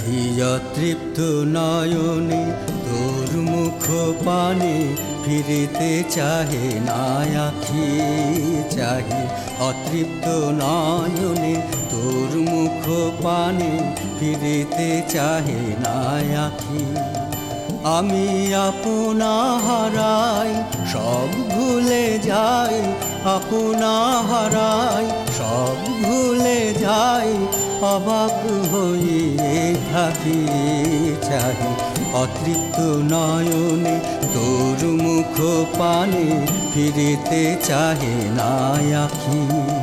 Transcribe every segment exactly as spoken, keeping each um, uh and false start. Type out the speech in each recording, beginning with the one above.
চাহি অতৃপ্ত নয়নে তোর মুখ পানে, ফিরিতে চাহে না আখি। চাহি অতৃপ্ত নয়নে তোর মুখ পানে, ফিরিতে চাহে না আখি। আমি আপনা হারাই সব ভুলে যাই, আপনা হারাই সব ভুলে যাই, অবাক হইয়ে থাকি। চাহি অতৃপ্ত নয়নে তোর মুখ পানে, ফিরিতে চাহে না আখি।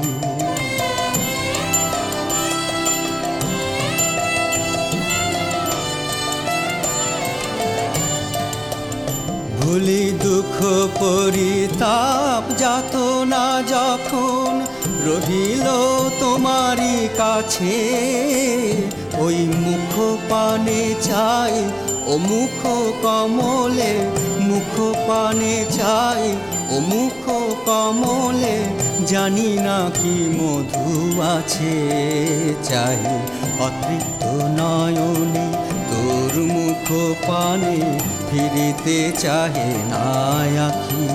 ভুলি দুঃখ পরিতাপ যাতনা যখন রহিল তোমারই কাছে, ওই মুখ পানে চাই ও মুখ কমলে, মুখ পানে চাই ও মুখ কমলে, জানি না কি মধু আছে। চাই অতৃপ্ত নয়নে তোর মুখ পানে, ফিরিতে চাহে না আখি।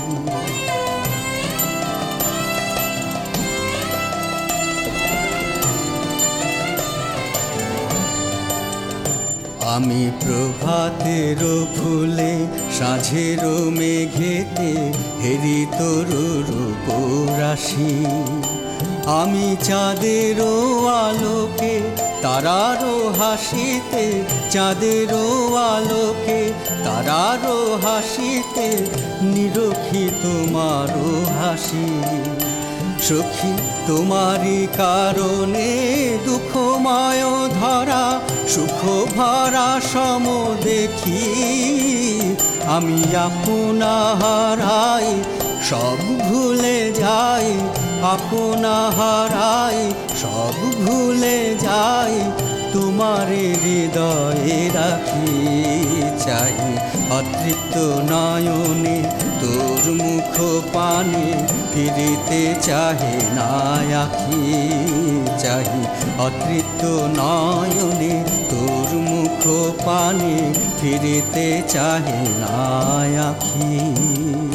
আমি প্রভাতের ফুলে সাঁঝের মেঘেতে, হেরি তোর রূপ রাশি। আমি চাঁদের আলোকে তারার হাসিতে, চাঁদের আলোকে তারার হাসিতে, নিরখি তোমার হাসি। সখী তোমারই কারণে দুঃখময় ধরা, সুখ ভরা সম দেখি। আমি আপনা হারাই সব ভুলে যাই, আপনা হারাই সব ভুলে যাই, তোমারে হৃদয়ে রাখি। চাই অতৃপ্ত নয়নে তোর মুখ পানে, ফিরিতে চাহে না আখি। চাহি অতৃপ্ত নয়নে তোর মুখ পানে, ফিরিতে চাহে না আখি।